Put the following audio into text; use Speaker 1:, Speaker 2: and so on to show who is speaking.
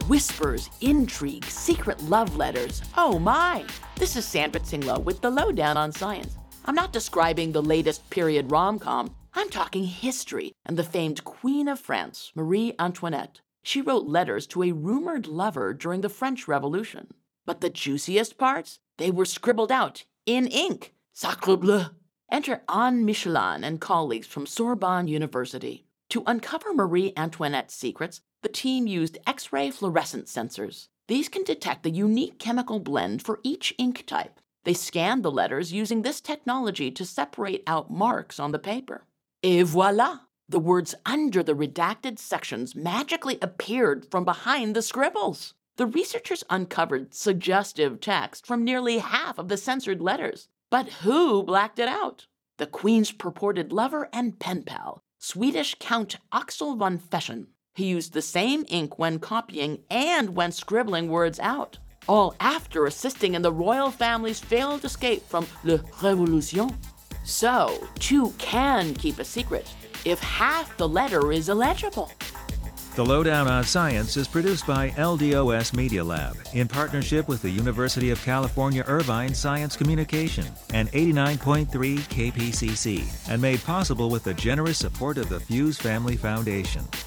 Speaker 1: Whispers, intrigue, secret love letters. Oh my! This is Sandra Tsinglo with the Lowdown on Science. I'm not describing the latest period rom-com. I'm talking history and the famed Queen of France, Marie Antoinette. She wrote letters to a rumored lover during the French Revolution. But the juiciest parts? They were scribbled out in ink. Sacre bleu! Enter Anne Michelin and colleagues from Sorbonne University. To uncover Marie Antoinette's secrets, the team used X-ray fluorescent sensors. These can detect the unique chemical blend for each ink type. They scanned the letters using this technology to separate out marks on the paper. Et voila! The words under the redacted sections magically appeared from behind the scribbles. The researchers uncovered suggestive text from nearly half of the censored letters. But who blacked it out? The Queen's purported lover and pen pal, Swedish Count Axel von Feschen. He used the same ink when copying and when scribbling words out, all after assisting in the royal family's failed escape from Le Révolution. So, two can keep a secret if half the letter is illegible.
Speaker 2: The Lowdown on Science is produced by LDOS Media Lab in partnership with the University of California Irvine Science Communication and 89.3 KPCC and made possible with the generous support of the Fuse Family Foundation.